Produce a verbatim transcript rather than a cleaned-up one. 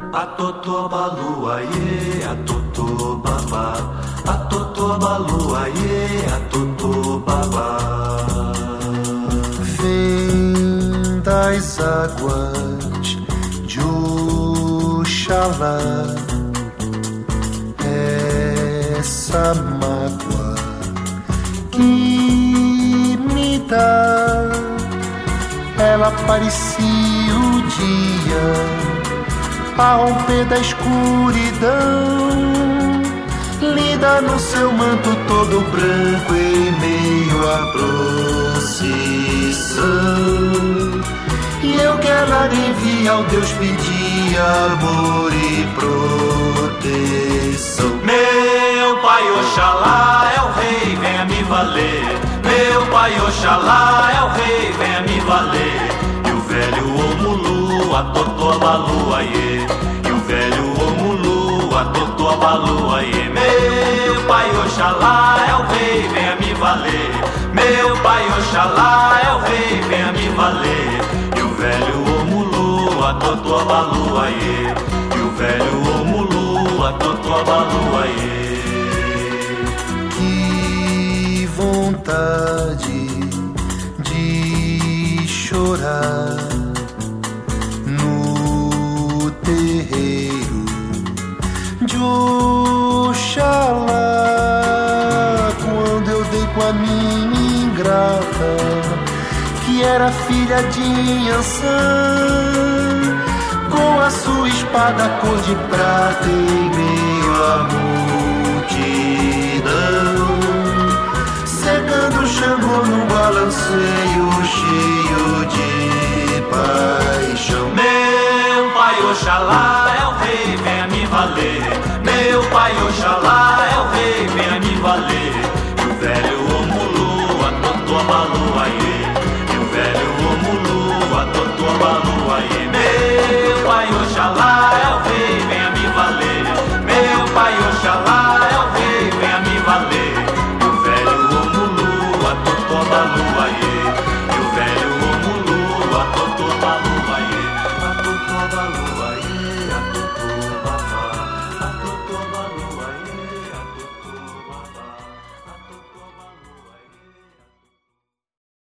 A totô balu aiê, a totô babá. A totô balu aiê, a totô babá. Vem das águas de Oxalá essa mágoa que me dá. Ela parecia o dia a romper da escuridão, linda no seu manto todo branco em meio à procissão. E eu que ela envia ao Deus pedir amor e proteção. Meu pai Oxalá é o rei, venha me valer. Meu pai Oxalá é o rei, venha me valer. E o velho Omulu, a totô balu aiê. E o velho Omulu, a totô balu aiê. Meu pai Oxalá é o rei, venha me valer. Meu pai Oxalá é o rei, venha me valer. E o velho Omulu, a totô balu aiê. E o velho Omulu, a totô balu aiê. Que vontade de chorar no terreiro de Oxalá, quando eu dei com a minha ingrata, que era filha de Iansã, com a sua espada cor de prata em meio à multidão, cegando o Xangô num balanceio cheio de paixão. Meu pai Oxalá é o rei, venha me valer. Meu pai Oxalá